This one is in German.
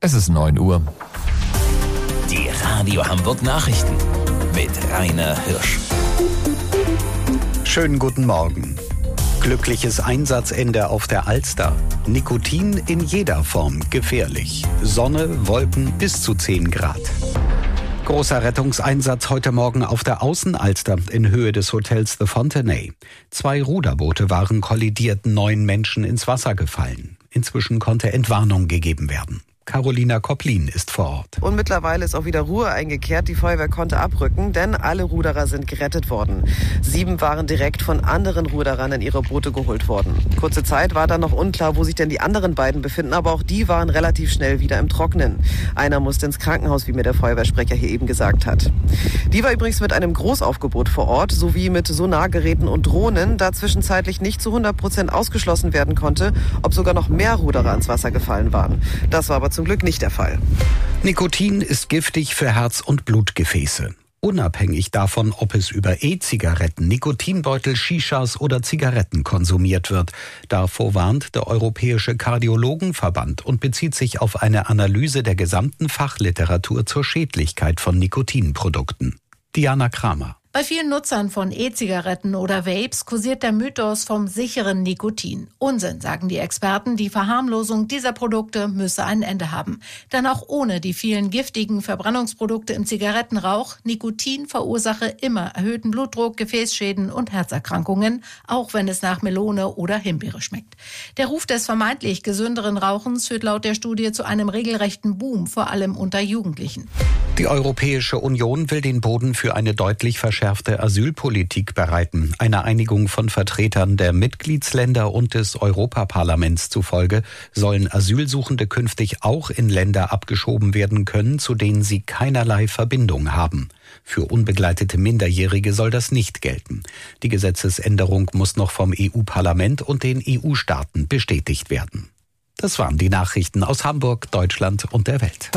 Es ist 9 Uhr. Die Radio Hamburg Nachrichten mit Rainer Hirsch. Schönen guten Morgen. Glückliches Einsatzende auf der Alster. Nikotin in jeder Form gefährlich. Sonne, Wolken bis zu 10 Grad. Großer Rettungseinsatz heute Morgen auf der Außenalster in Höhe des Hotels The Fontenay. 2 Ruderboote waren kollidiert, 9 Menschen ins Wasser gefallen. Inzwischen konnte Entwarnung gegeben werden. Carolina Kopplin ist vor Ort. Und mittlerweile ist auch wieder Ruhe eingekehrt. Die Feuerwehr konnte abrücken, denn alle Ruderer sind gerettet worden. 7 waren direkt von anderen Ruderern in ihre Boote geholt worden. Kurze Zeit war dann noch unklar, wo sich denn die anderen beiden befinden, aber auch die waren relativ schnell wieder im Trockenen. Einer musste ins Krankenhaus, wie mir der Feuerwehrsprecher hier eben gesagt hat. Die war übrigens mit einem Großaufgebot vor Ort, sowie mit Sonargeräten und Drohnen, da zwischenzeitlich nicht zu 100% ausgeschlossen werden konnte, ob sogar noch mehr Ruderer ins Wasser gefallen waren. Das war aber zum Glück nicht der Fall. Nikotin ist giftig für Herz- und Blutgefäße. Unabhängig davon, ob es über E-Zigaretten, Nikotinbeutel, Shishas oder Zigaretten konsumiert wird. Davor warnt der Europäische Kardiologenverband und bezieht sich auf eine Analyse der gesamten Fachliteratur zur Schädlichkeit von Nikotinprodukten. Diana Kramer. Bei vielen Nutzern von E-Zigaretten oder Vapes kursiert der Mythos vom sicheren Nikotin. Unsinn, sagen die Experten, die Verharmlosung dieser Produkte müsse ein Ende haben. Denn auch ohne die vielen giftigen Verbrennungsprodukte im Zigarettenrauch, Nikotin verursache immer erhöhten Blutdruck, Gefäßschäden und Herzerkrankungen, auch wenn es nach Melone oder Himbeere schmeckt. Der Ruf des vermeintlich gesünderen Rauchens führt laut der Studie zu einem regelrechten Boom, vor allem unter Jugendlichen. Die Europäische Union will den Boden für eine deutlich verschärfte Asylpolitik bereiten. Einer Einigung von Vertretern der Mitgliedsländer und des Europaparlaments zufolge sollen Asylsuchende künftig auch in Länder abgeschoben werden können, zu denen sie keinerlei Verbindung haben. Für unbegleitete Minderjährige soll das nicht gelten. Die Gesetzesänderung muss noch vom EU-Parlament und den EU-Staaten bestätigt werden. Das waren die Nachrichten aus Hamburg, Deutschland und der Welt.